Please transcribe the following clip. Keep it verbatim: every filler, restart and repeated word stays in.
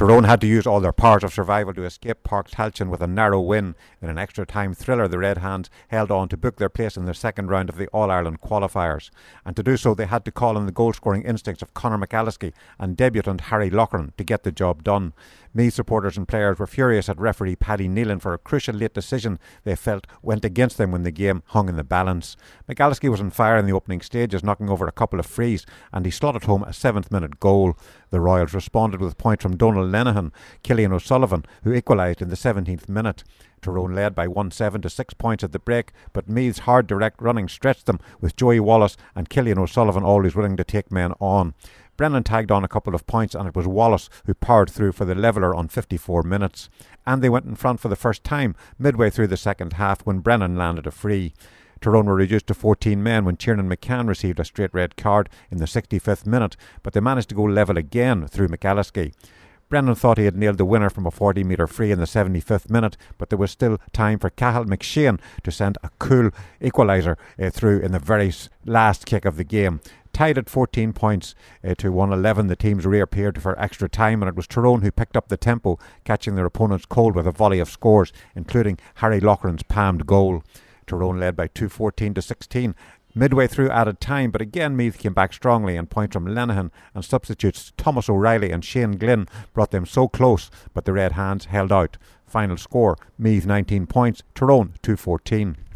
Tyrone had to use all their powers of survival to escape Park Talchin with a narrow win. In an extra time thriller, the Red Hands held on to book their place in the second round of the All-Ireland qualifiers. And to do so, they had to call on the goal-scoring instincts of Conor McAlliskey and debutant Harry Loughran to get the job done. Meath supporters and players were furious at referee Paddy Nealon for a crucial late decision they felt went against them when the game hung in the balance. McAlliskey was on fire in the opening stages, knocking over a couple of frees, and he slotted home a seventh minute goal. The Royals responded with points from Donal Lenihan, Killian O'Sullivan, who equalised in the seventeenth minute. Tyrone led by one seven to six points at the break, but Meath's hard direct running stretched them, with Joey Wallace and Killian O'Sullivan always willing to take men on. Brennan tagged on a couple of points, and it was Wallace who powered through for the leveller on fifty-four minutes. And they went in front for the first time midway through the second half when Brennan landed a free. Tyrone were reduced to fourteen men when Tiernan McCann received a straight red card in the sixty-fifth minute, but they managed to go level again through McAlliskey. Brennan thought he had nailed the winner from a forty metre free in the seventy-fifth minute, but there was still time for Cathal McShane to send a cool equaliser uh, through in the very last kick of the game. Tied at fourteen points uh, to one eleven, the teams reappeared for extra time, and it was Tyrone who picked up the tempo, catching their opponents cold with a volley of scores, including Harry Loughran's palmed goal. Tyrone led by two fourteen to sixteen. Midway through added time, but again Meath came back strongly, and points from Lenihan and substitutes Thomas O'Reilly and Shane Glynn brought them so close, but the Red Hands held out. Final score, Meath nineteen points, Tyrone two fourteen.